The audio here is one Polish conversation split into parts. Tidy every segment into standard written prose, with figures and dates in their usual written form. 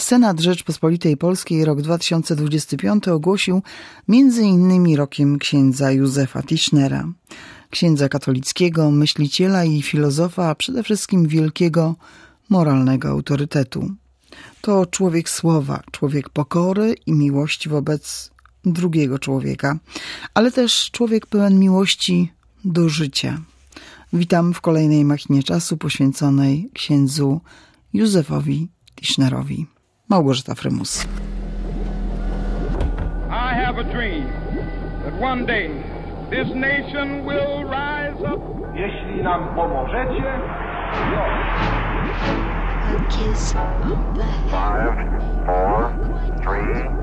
Senat Rzeczpospolitej Polskiej rok 2025 ogłosił m.in. rokiem księdza Józefa Tischnera, księdza katolickiego, myśliciela i filozofa, a przede wszystkim wielkiego moralnego autorytetu. To człowiek słowa, człowiek pokory i miłości wobec drugiego człowieka, ale też człowiek pełen miłości do życia. Witam w kolejnej machinie czasu poświęconej księdzu Józefowi Tischnerowi. Małgorzata Frymus. I have a dream that one day this nation will rise up. Jeśli nam pomożecie, A kiss of the 5, 4, 3,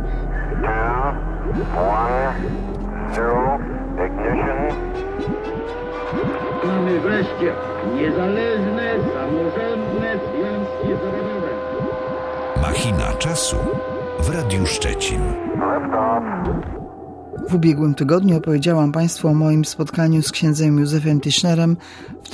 2, 1, 0, ignition. Mamy wreszcie niezależne, samorządne związki zawodowe. Machina czasu w Radiu Szczecin. W ubiegłym tygodniu opowiedziałam Państwu o moim spotkaniu z księdzem Józefem Tischnerem w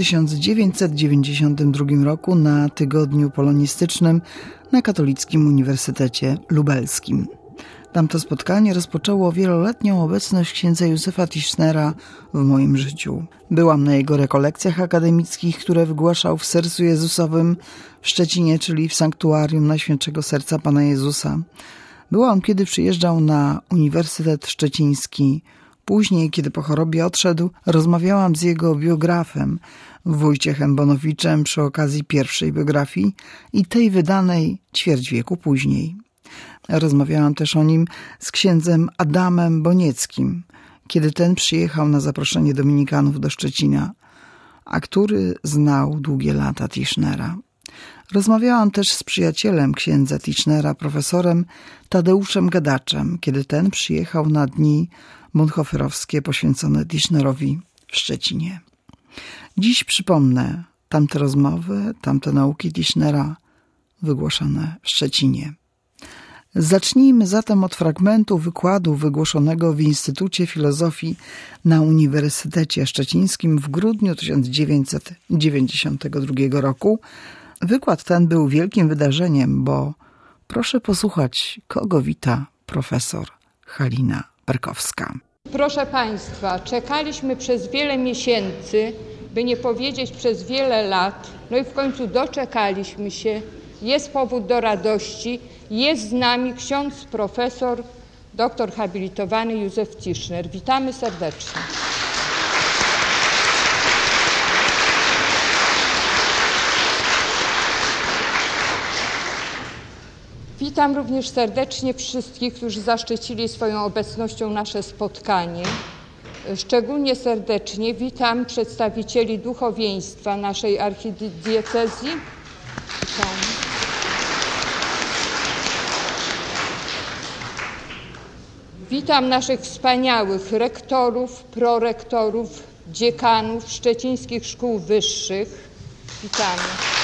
1992 roku na tygodniu polonistycznym na Katolickim Uniwersytecie Lubelskim. Tamto spotkanie rozpoczęło wieloletnią obecność księdza Józefa Tischnera w moim życiu. Byłam na jego rekolekcjach akademickich, które wygłaszał w Sercu Jezusowym w Szczecinie, czyli w Sanktuarium Najświętszego Serca Pana Jezusa. Byłam, kiedy przyjeżdżał na Uniwersytet Szczeciński. Później, kiedy po chorobie odszedł, rozmawiałam z jego biografem, Wojciechem Bonowiczem, przy okazji pierwszej biografii i tej wydanej ćwierć wieku później. Rozmawiałam też o nim z księdzem Adamem Bonieckim, kiedy ten przyjechał na zaproszenie dominikanów do Szczecina, a który znał długie lata Tischnera. Rozmawiałam też z przyjacielem księdza Tischnera, profesorem Tadeuszem Gadaczem, kiedy ten przyjechał na dni bonhoefferowskie poświęcone Tischnerowi w Szczecinie. Dziś przypomnę tamte rozmowy, tamte nauki Tischnera wygłoszone w Szczecinie. Zacznijmy zatem od fragmentu wykładu wygłoszonego w Instytucie Filozofii na Uniwersytecie Szczecińskim w grudniu 1992 roku. Wykład ten był wielkim wydarzeniem, bo proszę posłuchać, kogo wita profesor Halina Perkowska. Proszę Państwa, czekaliśmy przez wiele miesięcy, by nie powiedzieć przez wiele lat, no i w końcu doczekaliśmy się. Jest powód do radości. Jest z nami ksiądz profesor, doktor habilitowany Józef Tischner. Witamy serdecznie. Witam również serdecznie wszystkich, którzy zaszczycili swoją obecnością nasze spotkanie. Szczególnie serdecznie witam przedstawicieli duchowieństwa naszej archidiecezji. Witam. Witam naszych wspaniałych rektorów, prorektorów, dziekanów szczecińskich szkół wyższych. Witamy.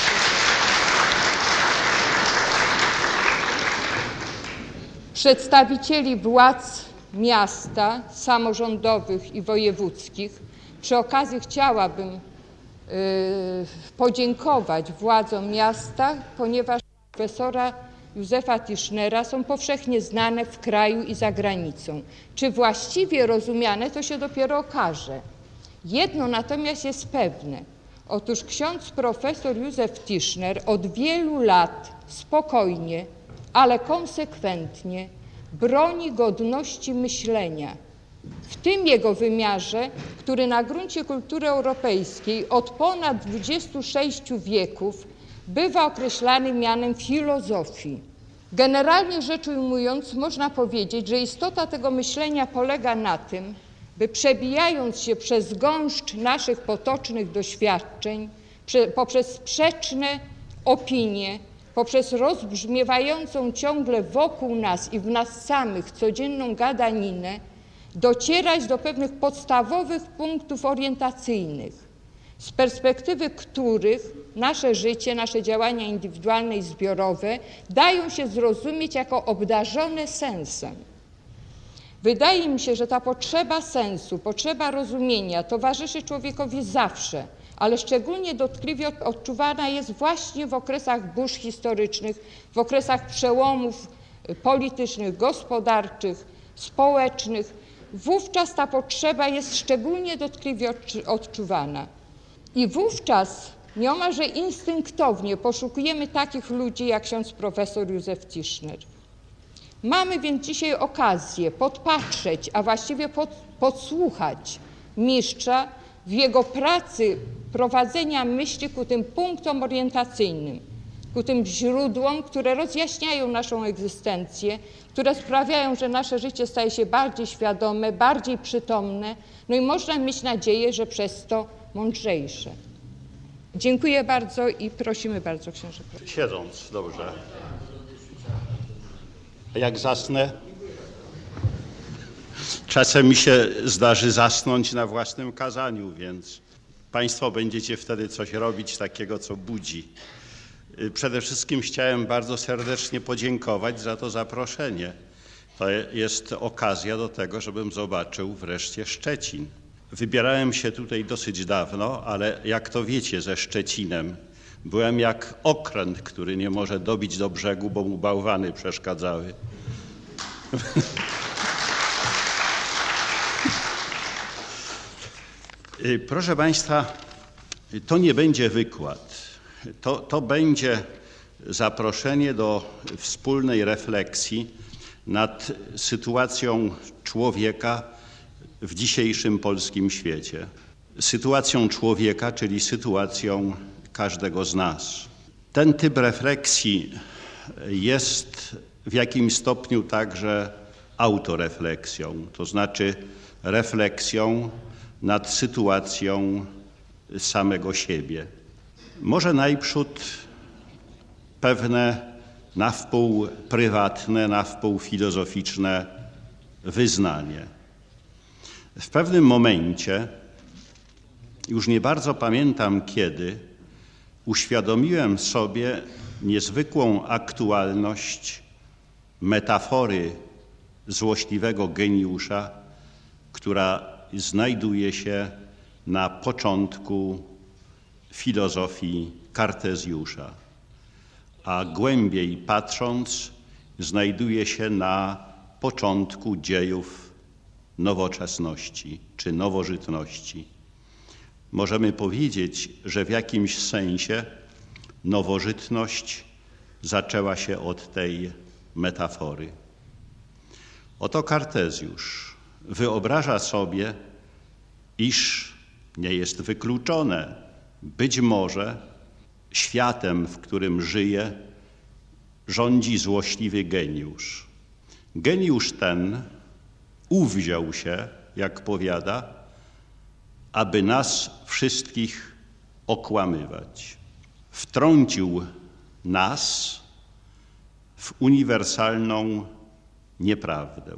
Przedstawicieli władz miasta, samorządowych i wojewódzkich. Przy okazji chciałabym podziękować władzom miasta, ponieważ profesora Józefa Tischnera są powszechnie znane w kraju i za granicą. Czy właściwie rozumiane, to się dopiero okaże. Jedno natomiast jest pewne. Otóż ksiądz profesor Józef Tischner od wielu lat spokojnie, ale konsekwentnie broni godności myślenia. W tym jego wymiarze, który na gruncie kultury europejskiej od ponad 26 wieków bywa określany mianem filozofii. Generalnie rzecz ujmując, można powiedzieć, że istota tego myślenia polega na tym, by przebijając się przez gąszcz naszych potocznych doświadczeń, poprzez sprzeczne opinie, poprzez rozbrzmiewającą ciągle wokół nas i w nas samych codzienną gadaninę, docierać do pewnych podstawowych punktów orientacyjnych, z perspektywy których nasze życie, nasze działania indywidualne i zbiorowe dają się zrozumieć jako obdarzone sensem. Wydaje mi się, że ta potrzeba sensu, potrzeba rozumienia towarzyszy człowiekowi zawsze, ale szczególnie dotkliwie odczuwana jest właśnie w okresach burz historycznych, w okresach przełomów politycznych, gospodarczych, społecznych. Wówczas ta potrzeba jest szczególnie dotkliwie odczuwana. I wówczas nieomalże instynktownie poszukujemy takich ludzi jak ksiądz profesor Józef Tischner. Mamy więc dzisiaj okazję podpatrzeć, a właściwie podsłuchać mistrza w jego pracy prowadzenia myśli ku tym punktom orientacyjnym, ku tym źródłom, które rozjaśniają naszą egzystencję, które sprawiają, że nasze życie staje się bardziej świadome, bardziej przytomne, no i można mieć nadzieję, że przez to mądrzejsze. Dziękuję bardzo i prosimy bardzo, księże. Siedząc, dobrze. Jak zasnę? Czasem mi się zdarzy zasnąć na własnym kazaniu, więc Państwo będziecie wtedy coś robić takiego, co budzi. Przede wszystkim chciałem bardzo serdecznie podziękować za to zaproszenie. To jest okazja do tego, żebym zobaczył wreszcie Szczecin. Wybierałem się tutaj dosyć dawno, ale jak to wiecie, ze Szczecinem byłem jak okręt, który nie może dobić do brzegu, bo mu bałwany przeszkadzały. Proszę Państwa, to nie będzie wykład. To będzie zaproszenie do wspólnej refleksji nad sytuacją człowieka w dzisiejszym polskim świecie. Sytuacją człowieka, czyli sytuacją każdego z nas. Ten typ refleksji jest w jakimś stopniu także autorefleksją, to znaczy refleksją nad sytuacją samego siebie. Może najprzód pewne na wpół prywatne, na wpół filozoficzne wyznanie. W pewnym momencie, już nie bardzo pamiętam kiedy, uświadomiłem sobie niezwykłą aktualność metafory złośliwego geniusza, która znajduje się na początku filozofii Kartezjusza, a głębiej patrząc znajduje się na początku dziejów nowoczesności czy nowożytności. Możemy powiedzieć, że w jakimś sensie nowożytność zaczęła się od tej metafory. Oto Kartezjusz wyobraża sobie, iż nie jest wykluczone, być może światem, w którym żyje, rządzi złośliwy geniusz. Geniusz ten uwziął się, jak powiada, aby nas wszystkich okłamywać. Wtrącił nas w uniwersalną nieprawdę.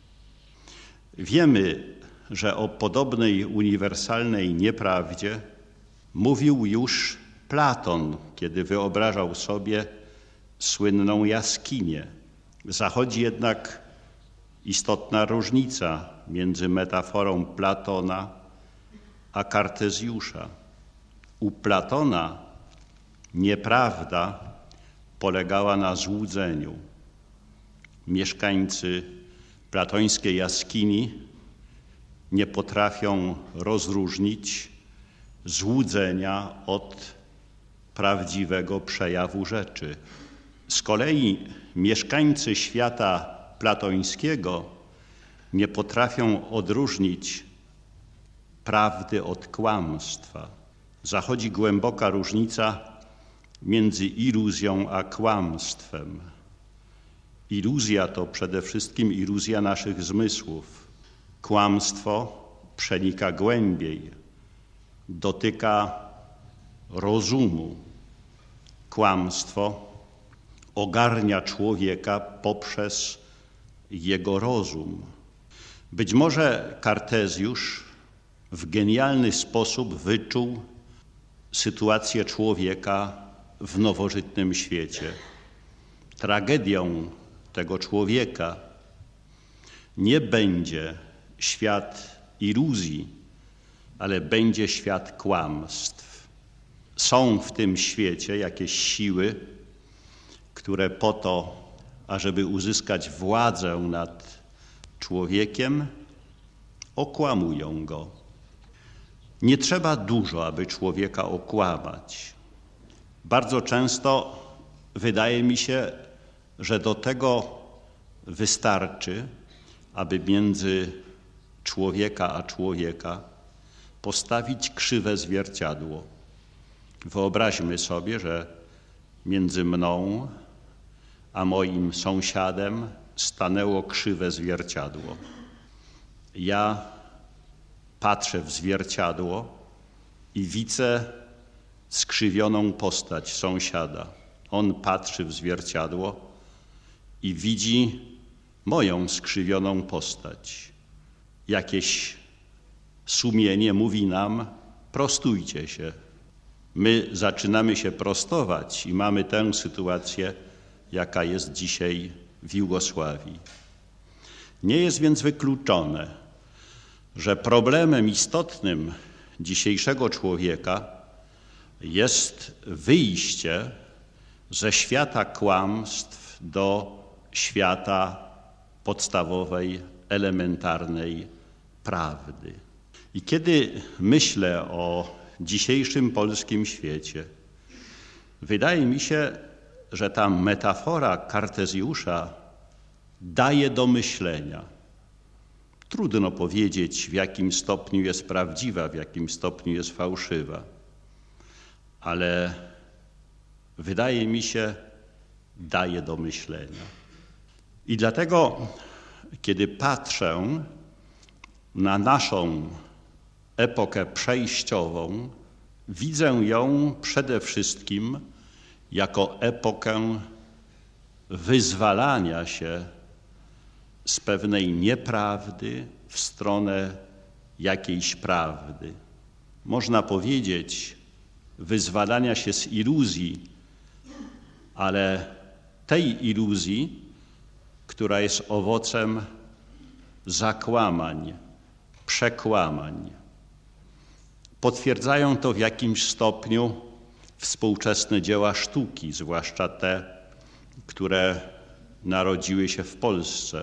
Wiemy, że o podobnej uniwersalnej nieprawdzie mówił już Platon, kiedy wyobrażał sobie słynną jaskinię. Zachodzi jednak istotna różnica między metaforą Platona a Kartezjusza. U Platona nieprawda polegała na złudzeniu. Mieszkańcy platońskiej jaskini nie potrafią rozróżnić złudzenia od prawdziwego przejawu rzeczy. Z kolei mieszkańcy świata platońskiego nie potrafią odróżnić prawdy od kłamstwa. Zachodzi głęboka różnica między iluzją a kłamstwem. Iluzja to przede wszystkim iluzja naszych zmysłów. Kłamstwo przenika głębiej, dotyka rozumu. Kłamstwo ogarnia człowieka poprzez jego rozum. Być może Kartezjusz w genialny sposób wyczuł sytuację człowieka w nowożytnym świecie. Tragedią tego człowieka nie będzie świat iluzji, ale będzie świat kłamstw. są w tym świecie jakieś siły, które po to, ażeby uzyskać władzę nad człowiekiem, okłamują go. Nie trzeba dużo, aby człowieka okłamać. Bardzo często wydaje mi się, że do tego wystarczy, aby między człowieka a człowieka postawić krzywe zwierciadło. Wyobraźmy sobie, że między mną a moim sąsiadem stanęło krzywe zwierciadło. Ja patrzę w zwierciadło i widzę skrzywioną postać sąsiada. On patrzy w zwierciadło i widzi moją skrzywioną postać. Jakieś sumienie mówi nam: prostujcie się. My zaczynamy się prostować i mamy tę sytuację, jaka jest dzisiaj w Jugosławii. Nie jest więc wykluczone, że problemem istotnym dzisiejszego człowieka jest wyjście ze świata kłamstw do świata podstawowej, elementarnej prawdy. I kiedy myślę o dzisiejszym polskim świecie, wydaje mi się, że ta metafora Kartezjusza daje do myślenia. Trudno powiedzieć, w jakim stopniu jest prawdziwa, w jakim stopniu jest fałszywa, ale wydaje mi się, daje do myślenia. I dlatego, kiedy patrzę na naszą epokę przejściową, widzę ją przede wszystkim jako epokę wyzwalania się z pewnej nieprawdy w stronę jakiejś prawdy. Można powiedzieć wyzwalania się z iluzji, ale tej iluzji, która jest owocem zakłamań, przekłamań. Potwierdzają to w jakimś stopniu współczesne dzieła sztuki, zwłaszcza te, które narodziły się w Polsce.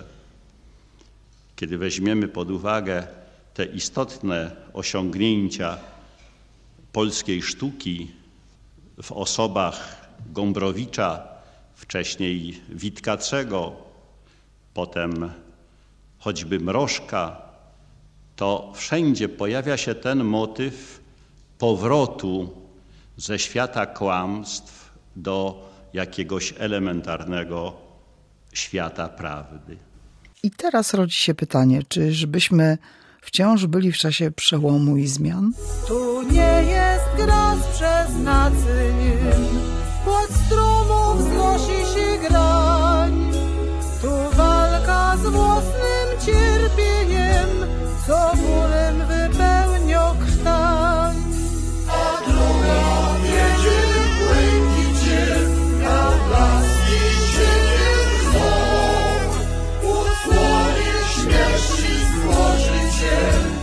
Kiedy weźmiemy pod uwagę te istotne osiągnięcia polskiej sztuki w osobach Gombrowicza, wcześniej Witkacego, potem choćby Mrożka, to wszędzie pojawia się ten motyw powrotu ze świata kłamstw do jakiegoś elementarnego świata prawdy. I teraz rodzi się pytanie, czyżbyśmy wciąż byli w czasie przełomu i zmian? Tu nie jest gras przez nacyń, płot strumów znosi się grań. Tu walka z własnym cierpieniem, co bólem wypełnia krtań. A druga wiedzie w błękicie, jak laski cieniem wzor. Usłonie śmierci stworzycie,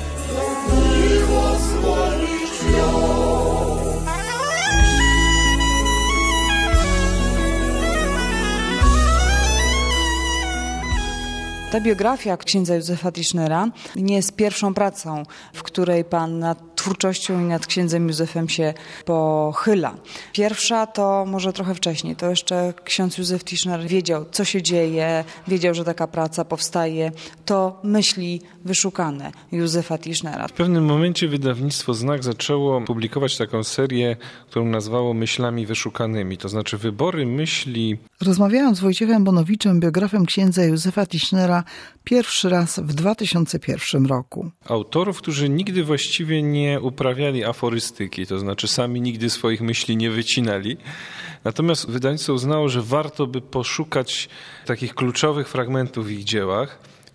miło słonić ją. Ta biografia księdza Józefa Tischnera nie jest pierwszą pracą, w której pan nad twórczością i nad księdzem Józefem się pochyla. Pierwsza to może trochę wcześniej, to jeszcze ksiądz Józef Tischner wiedział, co się dzieje, wiedział, że taka praca powstaje. To myśli wyszukane Józefa Tischnera. W pewnym momencie wydawnictwo Znak zaczęło publikować taką serię, którą nazwało Myślami wyszukanymi, to znaczy wybory myśli. Rozmawiałam z Wojciechem Bonowiczem, biografem księdza Józefa Tischnera, pierwszy raz w 2001 roku. Autorów, którzy nigdy właściwie nie uprawiali aforystyki, to znaczy sami nigdy swoich myśli nie wycinali. Natomiast wydawnictwo uznało, że warto by poszukać takich kluczowych fragmentów w ich dziełach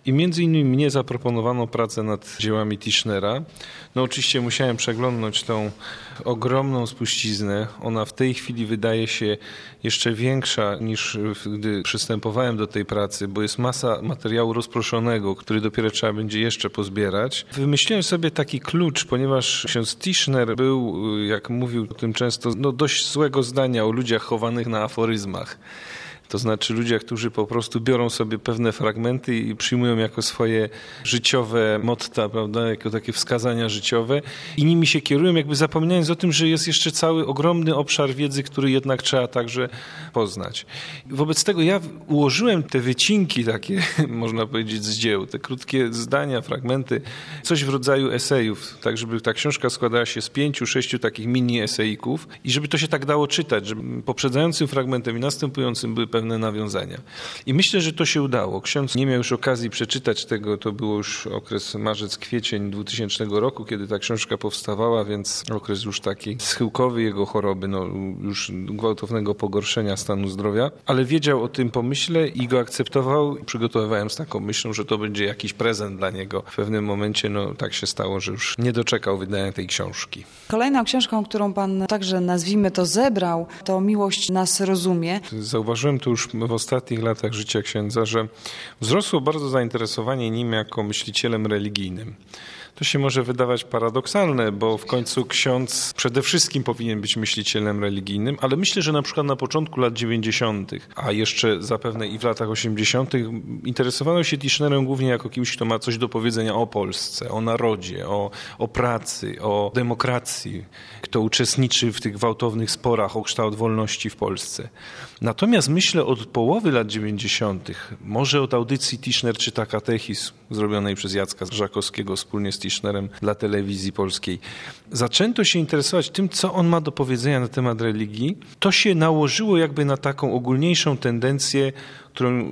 I między innymi mnie zaproponowano pracę nad dziełami Tischnera. No oczywiście musiałem przeglądnąć tą ogromną spuściznę. Ona w tej chwili wydaje się jeszcze większa niż gdy przystępowałem do tej pracy, bo jest masa materiału rozproszonego, który dopiero trzeba będzie jeszcze pozbierać. Wymyśliłem sobie taki klucz, ponieważ ksiądz Tischner był, jak mówił o tym często, dość złego zdania o ludziach chowanych na aforyzmach. To znaczy ludziach, którzy po prostu biorą sobie pewne fragmenty i przyjmują jako swoje życiowe motta, prawda, jako takie wskazania życiowe i nimi się kierują, jakby zapominając o tym, że jest jeszcze cały ogromny obszar wiedzy, który jednak trzeba także poznać. Wobec tego ja ułożyłem te wycinki takie, można powiedzieć, z dzieł, te krótkie zdania, fragmenty, coś w rodzaju esejów, tak żeby ta książka składała się z 5-6 takich mini esejków i żeby to się tak dało czytać, żeby poprzedzającym fragmentem i następującym były pewne nawiązania. I myślę, że to się udało. Ksiądz nie miał już okazji przeczytać tego, to było już okres marzec-kwiecień 2000 roku, kiedy ta książka powstawała, więc okres już taki schyłkowy jego choroby, już gwałtownego pogorszenia stanu zdrowia, ale wiedział o tym pomyśle i go akceptował. Przygotowywałem z taką myślą, że to będzie jakiś prezent dla niego. W pewnym momencie tak się stało, że już nie doczekał wydania tej książki. Kolejną książką, którą pan także, nazwijmy to, zebrał, to Miłość nas rozumie. Zauważyłem to już w ostatnich latach życia księdza, że wzrosło bardzo zainteresowanie nim jako myślicielem religijnym. To się może wydawać paradoksalne, bo w końcu ksiądz przede wszystkim powinien być myślicielem religijnym, ale myślę, że na przykład na początku lat 90., a jeszcze zapewne i w latach 80. interesowano się Tischnerem głównie jako kimś, kto ma coś do powiedzenia o Polsce, o narodzie, o pracy, o demokracji, kto uczestniczy w tych gwałtownych sporach o kształt wolności w Polsce. Natomiast myślę od połowy lat 90., może od audycji Tischner czyta katechizm zrobionej przez Jacka Żakowskiego wspólnie z Tischnerem dla telewizji polskiej, zaczęto się interesować tym, co on ma do powiedzenia na temat religii. To się nałożyło jakby na taką ogólniejszą tendencję, którą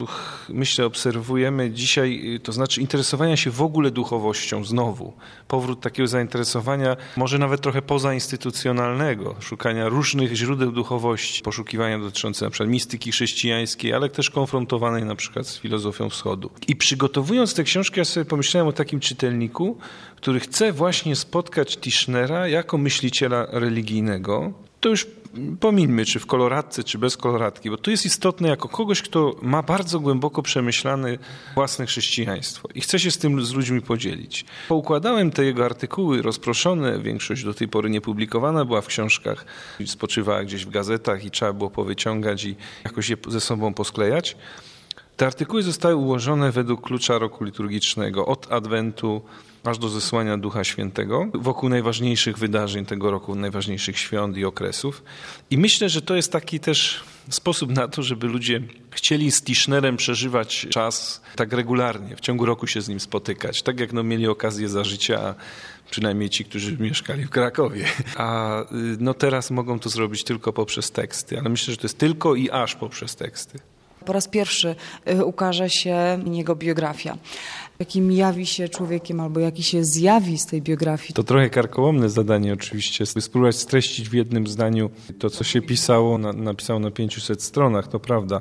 myślę obserwujemy dzisiaj, to znaczy interesowania się w ogóle duchowością znowu. Powrót takiego zainteresowania, może nawet trochę pozainstytucjonalnego, szukania różnych źródeł duchowości, poszukiwania dotyczące na przykład mistyki chrześcijańskiej, ale też konfrontowanej na przykład z filozofią wschodu. I przygotowując tę książkę, ja sobie pomyślałem o takim czytelniku, który chce właśnie spotkać Tischnera jako myśliciela religijnego. To już pomińmy, czy w koloratce, czy bez koloratki, bo to jest istotne jako kogoś, kto ma bardzo głęboko przemyślane własne chrześcijaństwo i chce się z tym z ludźmi podzielić. Poukładałem te jego artykuły rozproszone, większość do tej pory niepublikowana była w książkach, spoczywała gdzieś w gazetach i trzeba było powyciągać i jakoś je ze sobą posklejać. Te artykuły zostały ułożone według klucza roku liturgicznego od Adwentu aż do zesłania Ducha Świętego, wokół najważniejszych wydarzeń tego roku, najważniejszych świąt i okresów. I myślę, że to jest taki też sposób na to, żeby ludzie chcieli z Tischnerem przeżywać czas tak regularnie, w ciągu roku się z nim spotykać, tak jak mieli okazję za życia, przynajmniej ci, którzy mieszkali w Krakowie. A teraz mogą to zrobić tylko poprzez teksty, ale myślę, że to jest tylko i aż poprzez teksty. Po raz pierwszy ukaże się jego biografia. Jakim jawi się człowiekiem albo jaki się zjawi z tej biografii. To trochę karkołomne zadanie oczywiście, spróbować streścić w jednym zdaniu to, co się napisało na 500 stronach, to prawda.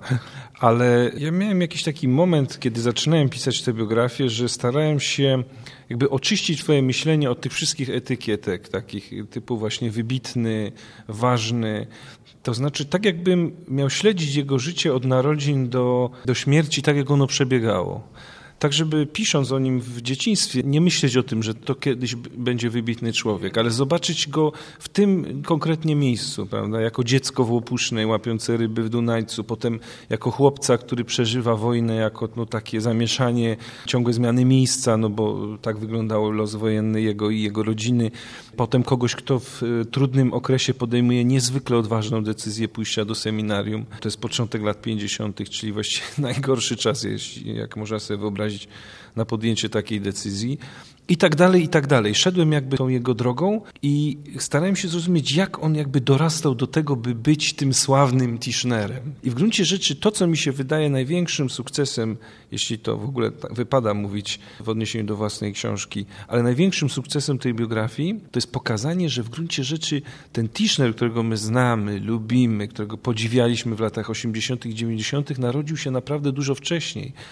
Ale ja miałem jakiś taki moment, kiedy zaczynałem pisać tę biografię, że starałem się jakby oczyścić swoje myślenie od tych wszystkich etykietek, takich typu właśnie wybitny, ważny. To znaczy tak jakbym miał śledzić jego życie od narodzin do śmierci, tak jak ono przebiegało. Tak, żeby pisząc o nim w dzieciństwie, nie myśleć o tym, że to kiedyś będzie wybitny człowiek, ale zobaczyć go w tym konkretnie miejscu, prawda? Jako dziecko w Łopusznej łapiące ryby w Dunajcu, potem jako chłopca, który przeżywa wojnę, jako takie zamieszanie, ciągłe zmiany miejsca, bo tak wyglądał los wojenny jego i jego rodziny. Potem kogoś, kto w trudnym okresie podejmuje niezwykle odważną decyzję pójścia do seminarium. To jest początek lat 50., czyli właściwie najgorszy czas, jak można sobie wyobrazić, na podjęcie takiej decyzji i tak dalej, i tak dalej. Szedłem jakby tą jego drogą i starałem się zrozumieć, jak on jakby dorastał do tego, by być tym sławnym Tischnerem. I w gruncie rzeczy to, co mi się wydaje największym sukcesem, jeśli to w ogóle wypada mówić w odniesieniu do własnej książki, ale największym sukcesem tej biografii to jest pokazanie, że w gruncie rzeczy ten Tischner, którego my znamy, lubimy, którego podziwialiśmy w latach 80. i 90., narodził się naprawdę dużo wcześniej.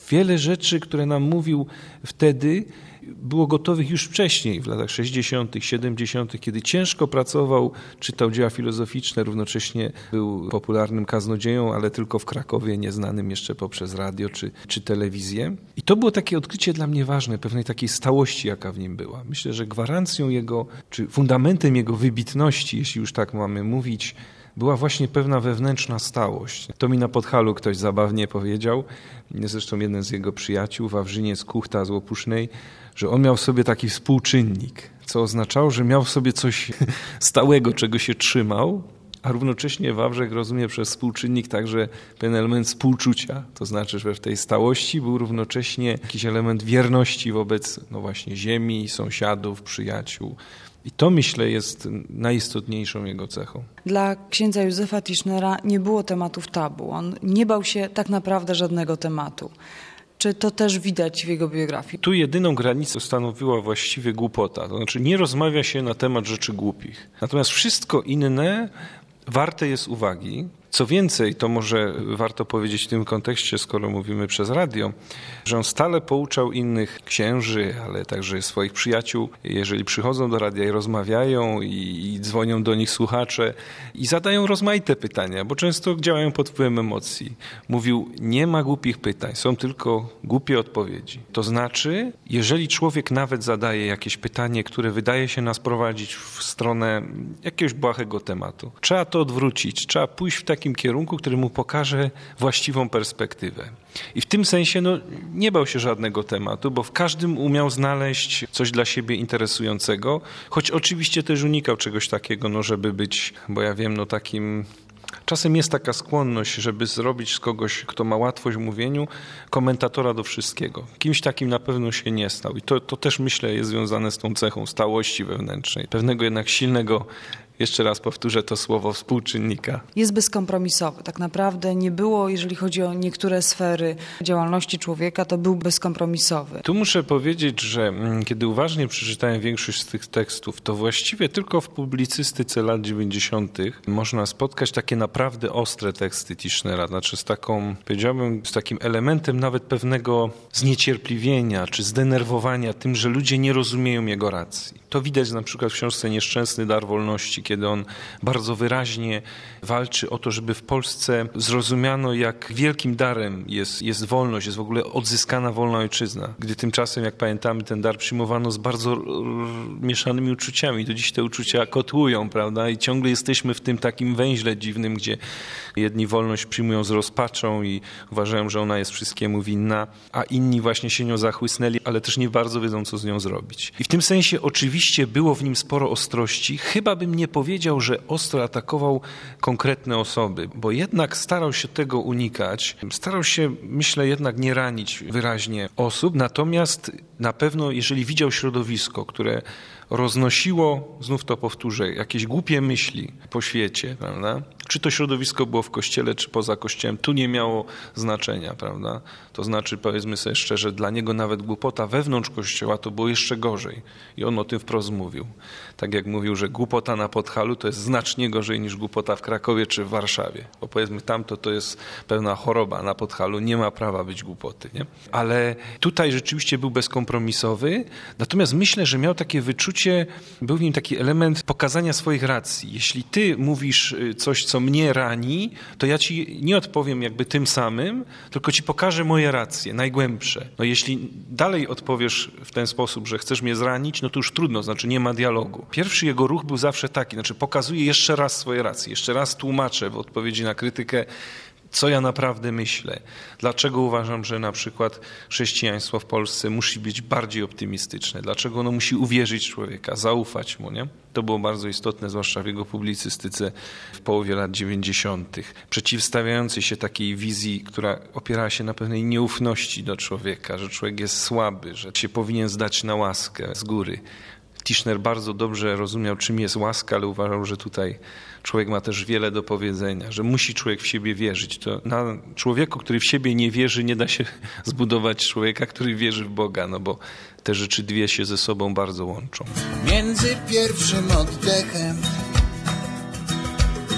Wiele rzeczy, które nam mówił wtedy, było gotowych już wcześniej, w latach 60., 70., kiedy ciężko pracował, czytał dzieła filozoficzne, równocześnie był popularnym kaznodzieją, ale tylko w Krakowie, nieznanym jeszcze poprzez radio czy telewizję. I to było takie odkrycie dla mnie ważne, pewnej takiej stałości, jaka w nim była. Myślę, że gwarancją jego, czy fundamentem jego wybitności, jeśli już tak mamy mówić, była właśnie pewna wewnętrzna stałość. To mi na Podhalu ktoś zabawnie powiedział, zresztą jeden z jego przyjaciół, Wawrzyniec Kuchta z Łopusznej, że on miał w sobie taki współczynnik, co oznaczało, że miał w sobie coś stałego, czego się trzymał, a równocześnie Wawrzek rozumie przez współczynnik także pewien element współczucia. To znaczy, że w tej stałości był równocześnie jakiś element wierności wobec no właśnie ziemi, sąsiadów, przyjaciół. I to, myślę, jest najistotniejszą jego cechą. Dla księdza Józefa Tischnera nie było tematów tabu. On nie bał się tak naprawdę żadnego tematu. Czy to też widać w jego biografii? Tu jedyną granicę stanowiła właściwie głupota. To znaczy nie rozmawia się na temat rzeczy głupich. Natomiast wszystko inne warte jest uwagi. Co więcej, to może warto powiedzieć w tym kontekście, skoro mówimy przez radio, że on stale pouczał innych księży, ale także swoich przyjaciół, jeżeli przychodzą do radia i rozmawiają i dzwonią do nich słuchacze i zadają rozmaite pytania, bo często działają pod wpływem emocji. Mówił, nie ma głupich pytań, są tylko głupie odpowiedzi. To znaczy, jeżeli człowiek nawet zadaje jakieś pytanie, które wydaje się nas prowadzić w stronę jakiegoś błahego tematu, trzeba to odwrócić, trzeba pójść w takim kierunku, który mu pokaże właściwą perspektywę. I w tym sensie nie bał się żadnego tematu, bo w każdym umiał znaleźć coś dla siebie interesującego, choć oczywiście też unikał czegoś takiego, żeby być, bo ja wiem, takim... Czasem jest taka skłonność, żeby zrobić z kogoś, kto ma łatwość w mówieniu, komentatora do wszystkiego. Kimś takim na pewno się nie stał. I to też, myślę, jest związane z tą cechą stałości wewnętrznej. Pewnego jednak silnego, jeszcze raz powtórzę to słowo, współczynnika. Jest bezkompromisowy. Tak naprawdę nie było, jeżeli chodzi o niektóre sfery działalności człowieka, to był bezkompromisowy. Tu muszę powiedzieć, że kiedy uważnie przeczytałem większość z tych tekstów, to właściwie tylko w publicystyce lat 90. można spotkać takie naprawdę ostre teksty Tischnera, znaczy z taką, powiedziałbym, z takim elementem nawet pewnego zniecierpliwienia czy zdenerwowania tym, że ludzie nie rozumieją jego racji. To widać na przykład w książce Nieszczęsny dar wolności, kiedy on bardzo wyraźnie walczy o to, żeby w Polsce zrozumiano, jak wielkim darem jest wolność, jest w ogóle odzyskana wolna ojczyzna. Gdy tymczasem, jak pamiętamy, ten dar przyjmowano z bardzo mieszanymi uczuciami. Do dziś te uczucia kotłują, prawda? I ciągle jesteśmy w tym takim węźle dziwnym, gdzie jedni wolność przyjmują z rozpaczą i uważają, że ona jest wszystkiemu winna, a inni właśnie się nią zachłysnęli, ale też nie bardzo wiedzą, co z nią zrobić. I w tym sensie oczywiście było w nim sporo ostrości. Chyba bym nie powiedział, że ostro atakował konkretne osoby, bo jednak starał się tego unikać. Starał się, myślę, jednak nie ranić wyraźnie osób, natomiast na pewno, jeżeli widział środowisko, które roznosiło, znów to powtórzę, jakieś głupie myśli po świecie, prawda? Czy to środowisko było w kościele, czy poza kościołem, tu nie miało znaczenia, prawda? To znaczy, powiedzmy sobie szczerze, dla niego nawet głupota wewnątrz kościoła to było jeszcze gorzej. I on o tym wprost mówił. Tak jak mówił, że głupota na Podhalu to jest znacznie gorzej niż głupota w Krakowie czy w Warszawie. Bo powiedzmy tamto to jest pewna choroba, na Podhalu nie ma prawa być głupoty, nie? Ale tutaj rzeczywiście był bezkompromisowy, natomiast myślę, że miał takie wyczucie, był w nim taki element pokazania swoich racji. Jeśli ty mówisz coś, co mnie rani, to ja ci nie odpowiem jakby tym samym, tylko ci pokażę moje racje, najgłębsze. Jeśli dalej odpowiesz w ten sposób, że chcesz mnie zranić, to już trudno, znaczy nie ma dialogu. Pierwszy jego ruch był zawsze taki, znaczy pokazuje jeszcze raz swoje racje, jeszcze raz tłumaczę w odpowiedzi na krytykę, co ja naprawdę myślę. Dlaczego uważam, że na przykład chrześcijaństwo w Polsce musi być bardziej optymistyczne? Dlaczego ono musi uwierzyć w człowieka, zaufać mu, nie? To było bardzo istotne, zwłaszcza w jego publicystyce w połowie lat 90. Przeciwstawiającej się takiej wizji, która opierała się na pewnej nieufności do człowieka, że człowiek jest słaby, że się powinien zdać na łaskę z góry. Tischner bardzo dobrze rozumiał, czym jest łaska, ale uważał, że tutaj człowiek ma też wiele do powiedzenia, że musi człowiek w siebie wierzyć. To na człowieku, który w siebie nie wierzy, nie da się zbudować człowieka, który wierzy w Boga, bo te rzeczy dwie się ze sobą bardzo łączą. Między pierwszym oddechem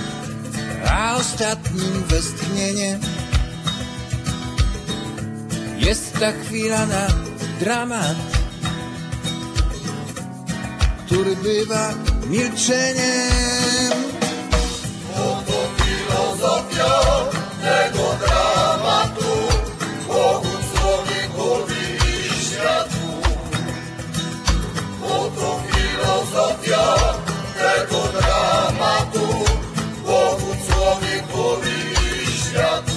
a ostatnim westchnieniem Jest ta chwila na dramat, który bywa milczeniem. Oto filozofia tego dramatu, Bogu, człowiekowi i światu. Oto filozofia tego dramatu, Bogu, człowiekowi i światu.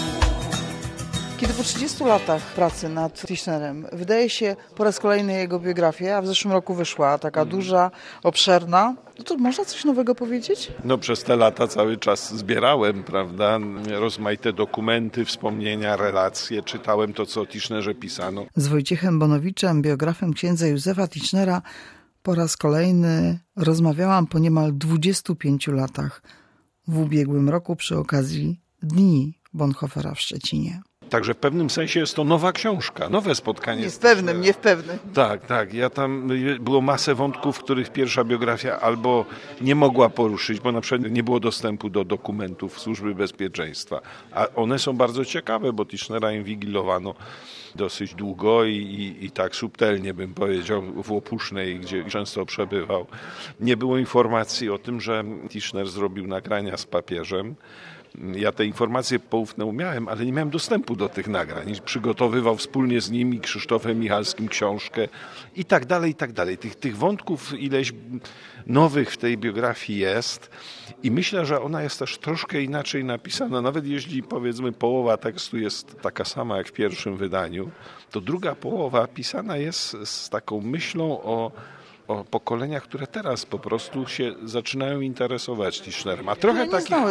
Kiedy po 30 latach pracy nad Tischnerem wydaje się po raz kolejny jego biografię, a w zeszłym roku wyszła taka duża, obszerna, no to można coś nowego powiedzieć? No przez te lata cały czas zbierałem, prawda, rozmaite dokumenty, wspomnienia, relacje, czytałem to, co o Tischnerze pisano. Z Wojciechem Bonowiczem, biografem księdza Józefa Tischnera, po raz kolejny rozmawiałam po niemal 25 latach w ubiegłym roku przy okazji Dni Bonhoeffera w Szczecinie. Także w pewnym sensie jest to nowa książka, nowe spotkanie. Nie w pewnym, nie w pewnym. Tak. Ja tam było masę wątków, których pierwsza biografia albo nie mogła poruszyć, bo na przykład nie było dostępu do dokumentów Służby Bezpieczeństwa. A one są bardzo ciekawe, bo Tischnera inwigilowano dosyć długo i tak subtelnie, bym powiedział, w Łopusznej, gdzie często przebywał. Nie było informacji o tym, że Tischner zrobił nagrania z papieżem. Ja te informacje poufne miałem, ale nie miałem dostępu do tych nagrań. Przygotowywał wspólnie z nimi, Krzysztofem Michalskim, książkę i tak dalej, i tak dalej. Tych wątków ileś nowych w tej biografii jest i myślę, że ona jest też troszkę inaczej napisana. Nawet jeśli, powiedzmy, połowa tekstu jest taka sama jak w pierwszym wydaniu, to druga połowa pisana jest z taką myślą o pokoleniach, które teraz po prostu się zaczynają interesować Tischnerem. A trochę